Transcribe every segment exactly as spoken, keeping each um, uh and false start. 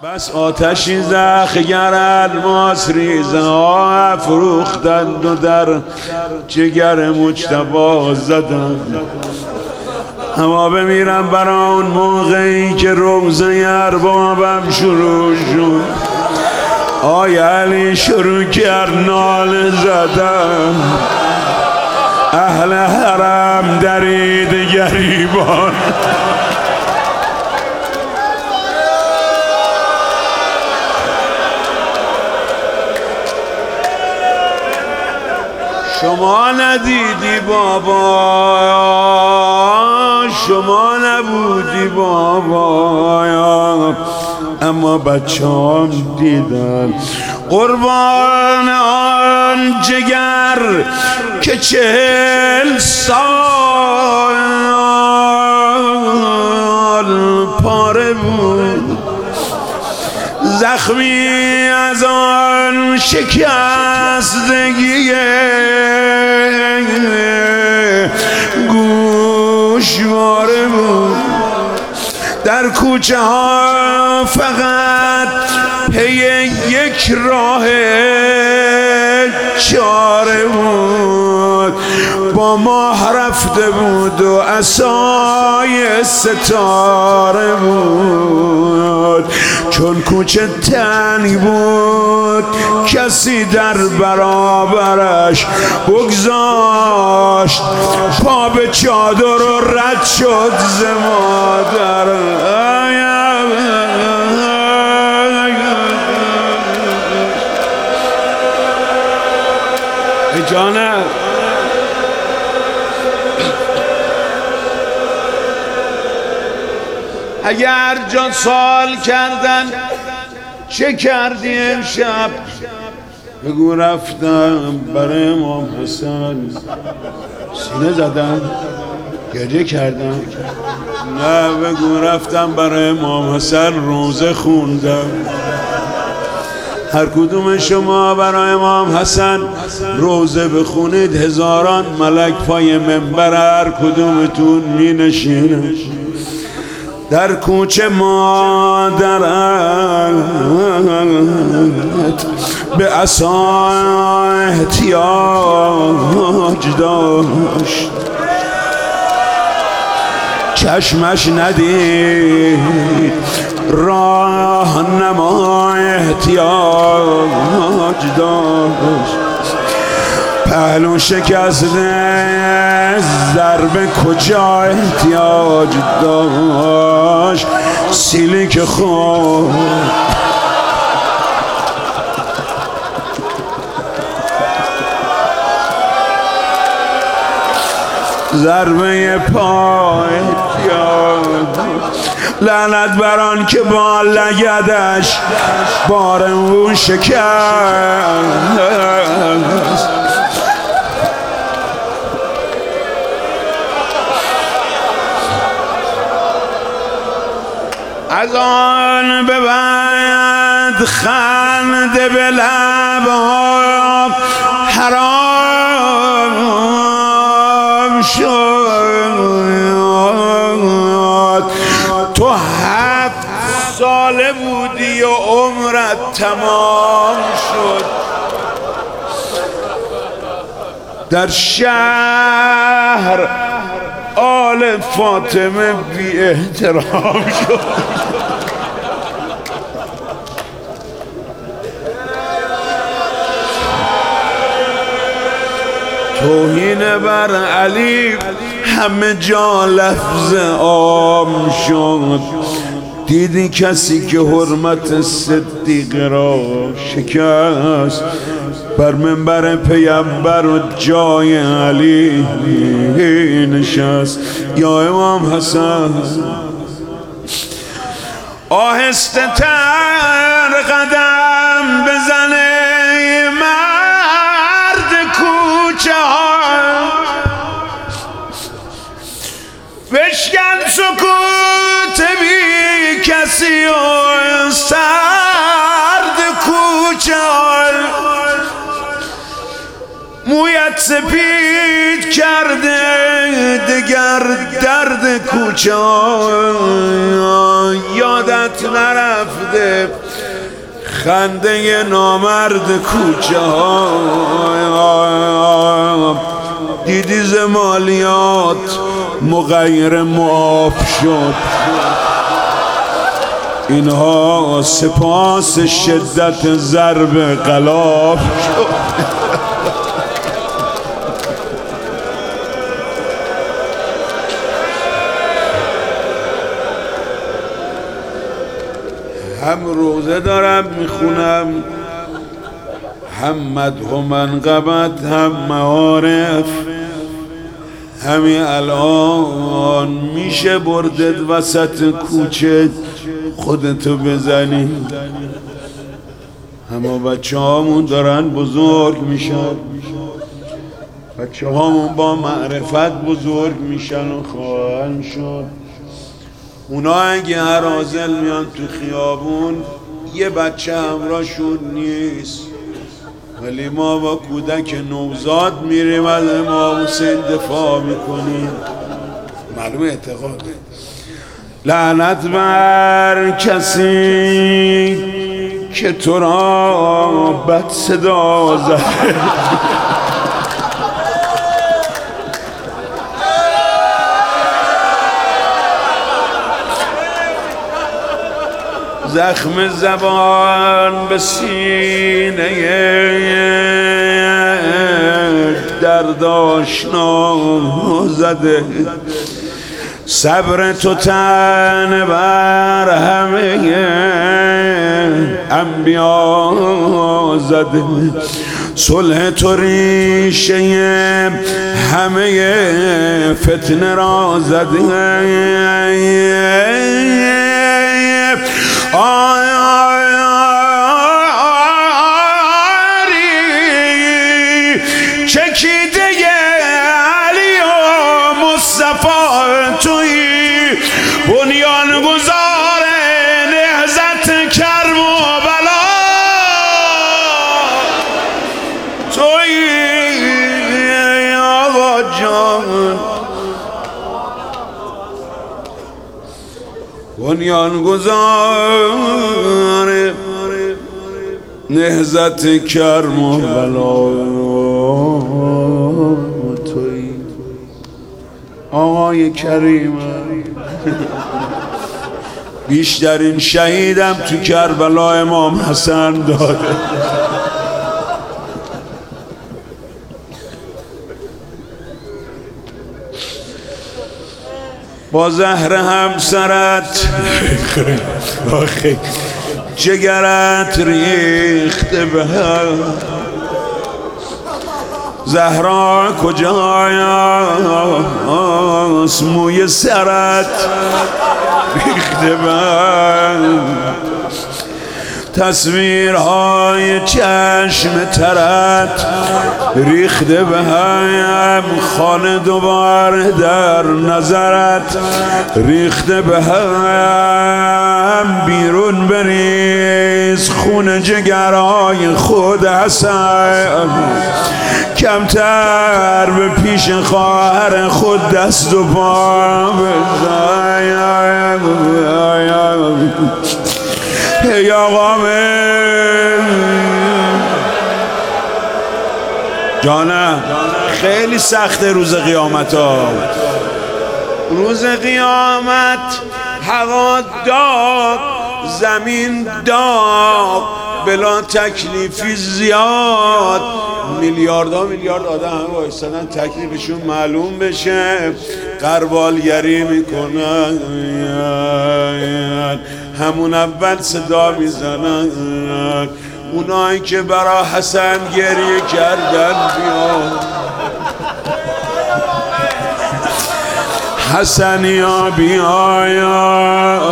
بس آتشی زخگر الماس ریزه ها افروختند و در جگر مجتبی زدند. اما بمیرم برای اون موقعی که روزه اربابم شروع شد. آی علی شروع کرد ناله زدن، اهل حرم درید گریبان. شما ندیدی بابا، شما نبودی بابا، اما بچه هم دیدن. قربان آن جگر که چهل سال پاره بود، زخمی از آن شکستگی گوشواره بود. در کوچه ها فقط پی یک راه چاره بود، با ماه رفته بود و عصای ستاره بود. چون کوچه تنگ بود کسی در برابرش بگذاشت، پا به چادر و رد شد ز مادر. ای جانم اگر جان سال کردن چه کردی امشب، بگو رفتم برای امام حسن سینه زدم گریه کردم. نه بگو رفتم برای امام حسن روزه خوندم. هر کدوم شما برای امام حسن روزه بخونید هزاران ملک پای منبر هر کدومتون می نشینه. در کوچه مادرت به عصا احتیاج داشت، چشمش ندید راه نما احتیاج داشت. پهلو شکسته ضربه کجا احتیاج داشت، سیلی که خود ضربه پا احتیاج. لعنت بران که با لگدش بار اون شکست. از آن به بعد خنده به لبها حرام شد. تو هفت ساله بودی و عمرت تمام شد. در شهر آل فاطمه بی احترام شد. توهین بر علی همه جا لفظ عام شد. دیدی کسی که حرمت صدیق را شکست، بر منبر پیامبر و جای علی نشست. یا امام حسن آهسته تر قدم بزنه مرد کوچه ها، بشکن سکوت بی کسی و سرد کوچه ها. مویت سپید کرده دگر درد کوچه یادت نرفته خنده نامرد کوچه دیدی زمالیات مغیر معاف شد اینها سپاس شدت ضرب غلاف شد هم روزه دارم میخونم هم مدح و منقبت هم معارف همین الان میشه بردت وسط کوچه خودتو بزنی همه بچه هامون دارن بزرگ میشن بچه هامون با معرفت بزرگ میشن و خواهن شد اونا اگه هرازل میان تو خیابون یه بچه همراهشون نیست ولی ما با کودک نوزاد میریم از امام حسین دفاع میکنیم معلوم اعتقاده لعنت بر کسی که تو را بد صدا زده زخم زبان به سینه درد آشنا زده صبر تو تن بر همه انبیا زده صلح تو ریشه همه فتنه را زده چکیده علی و مصطفی توی بنیان گذار نهضت کرم و بلا توی آقا جان بنیان گذار نهضت کرم و بلا توی آقای کریم بیشترین شهیدم تو کربلا امام حسن داده با زهر همسرت جگرت ریخته به هم زهرا کجاست موی سرت ریخته به هم تصویرهای چشم ترت ریخته به هم خانه دوباره در نظرت ریخته به هم بیرون بریز خون جگرهای خود حسن کمتر به پیش خواهر خود دست و پا بزن ای آقا جانم خیلی سخته روز قیامت ها روز قیامت هوا داغ زمین داغ بلا تکلیفی زیاد میلیاردها میلیارد آدم همه بایستادن تکلیفشون معلوم بشه قربالگری میکنن همون اول صدا میزنن اونایی که برا حسن گریه کردن بیان حسنیا بیایا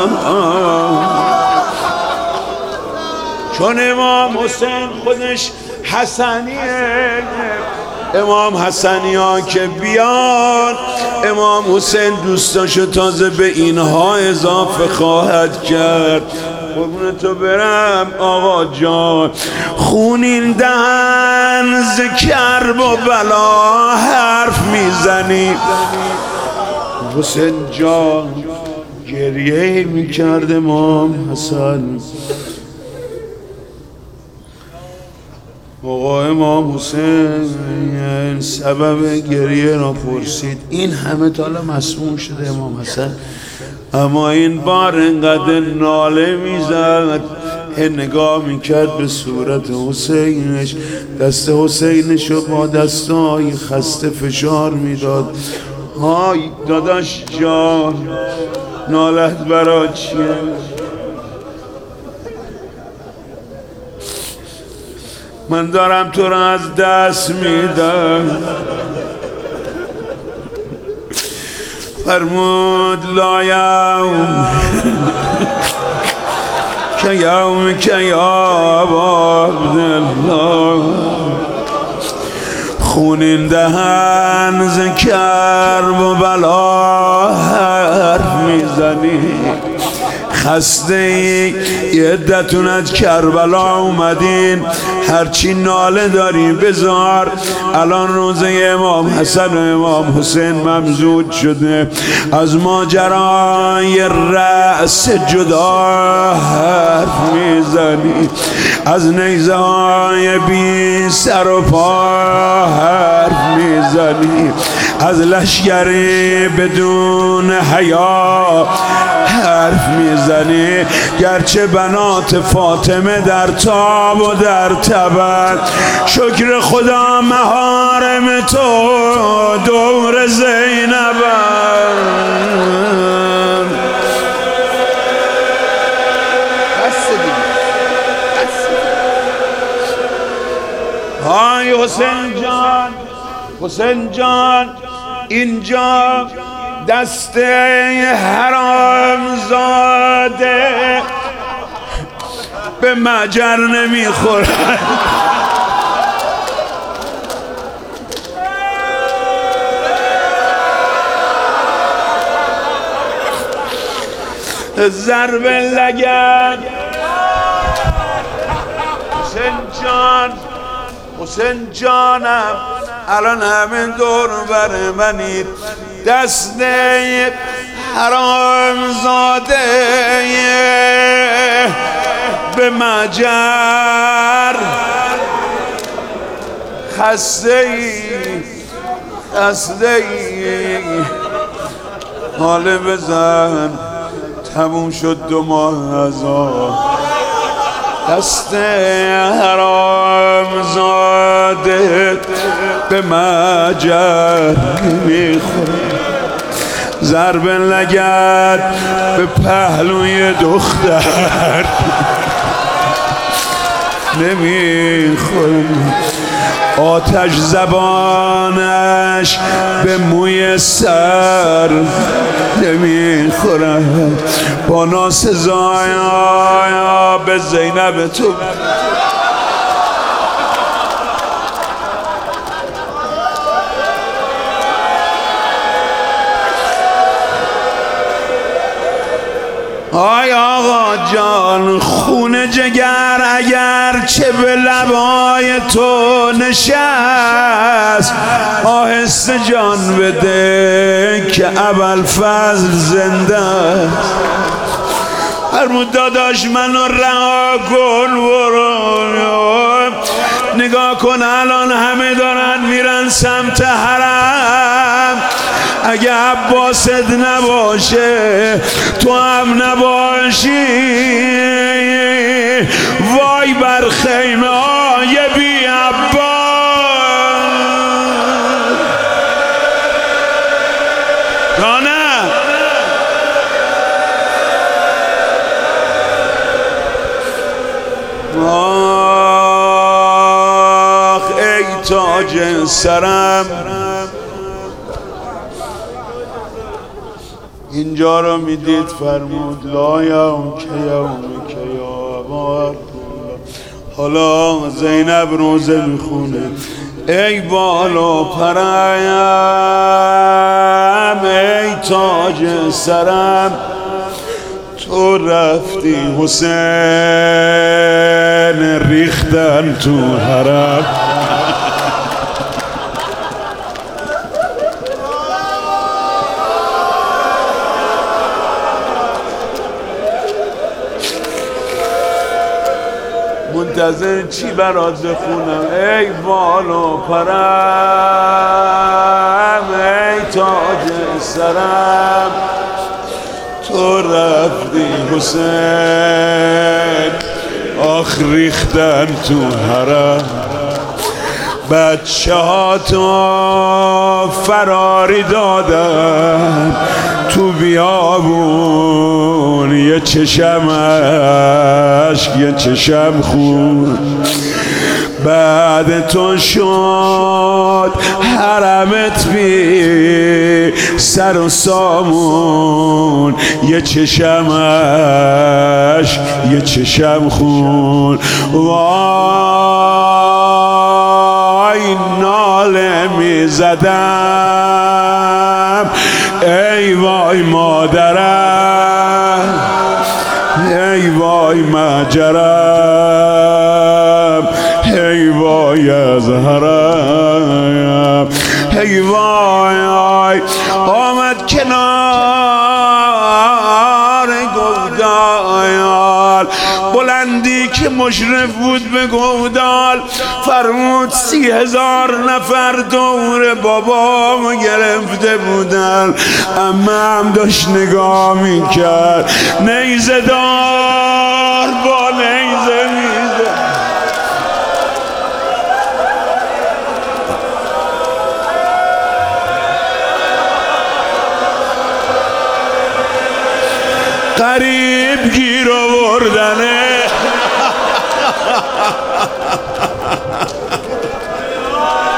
چون امام حسین خودش حسنیه امام حسنیا که بیان امام حسین دوستاشو تازه به اینها اضافه خواهد کرد قربون تو برم آقا جان. خونین دهن ز کرب و بلا حرف میزنی. حسین جان گریه میکرد امام حسن. آقا امام حسین سبب گریه را پرسید. این همه تالا مسموم شده امام حسن، اما این بار اینقدر ناله میزد. نگاه میکرد به صورت حسینش، دست حسینش رو با دستای خسته فشار میداد. های داداش جان نالت برا چیه؟ من دارم تو را از دست میدم. فرمود لا یوم که یوم که یا عبدالله. خونین دهن ز کرب و بلا حرف میزنی. خسته ای یه عدتون از کربلا اومدین، هرچی ناله داری بذار. الان روزه امام حسن و امام حسین ممزود شده. از ماجرای رأس جدا حرف میزنی، از نیزه های بی سر و پا حرف میزنی، از لشگری بدون حیا حرف میزنی. گرچه بنات فاطمه در تاب و در تبن، شکر خدا محارم تو دور زینبن. های حسین جان، حسین جان اینجا دست حرام زاده به مجر نمیخورد. ضرب لگد حسین جان، حسین جانم الان همین دور بر منید. دست حرام زاده به مجر خسته ای خسته ای حاله بزن تموم شد دو ماه ازار. دست حرام زاده به مجر میخوره. ضرب لگد به پهلوی دختر نمیخوره. آتش زبانش به موی سر نمیخوره. با ناسزای به زینب تو آی آقا جان. خون جگر اگر چه به لبای تو نشست، آهسته جان بده که ابوالفضل زنده است. فرمود داداش منو رها کن برو. نگاه کن الان همه دارن میرن سمت حرم. اگه عباست نباشه تو هم نباشی، وای بر خیمه های بی عباس. یا نه آخ ای تاج سرم. اینجا رو میدید فرمود لا یوم که یوم که یا عبدالله. حالا زینب روزه میخونه. ای بالا پرم ای تاج سرم، تو رفتی حسین ریختن تو حرم. منتظر چی برات بخونم ای بال و پرم ای تاج سرم. تو رفتی حسین آخ ریختن تو حرم. بچه ها تو فراری دادن تو بیابون، یه چشم عشق یه چشم خون. بعد تو شد حرمت بی سر و سامون، یه چشم عشق یه چشم خون. وای ناله می زدم ای وای مادرم، ای وای مجرم، ای وای از حرم، ای وای آمد کنار گودال، بلندی که مشرف بود به گودال، فرمود سی هزار نفر دور بابامو گرفته بودن. عمم داشت نگاه میکرد، نیزه دار با نیزه میزد. قریب گیر آوردنه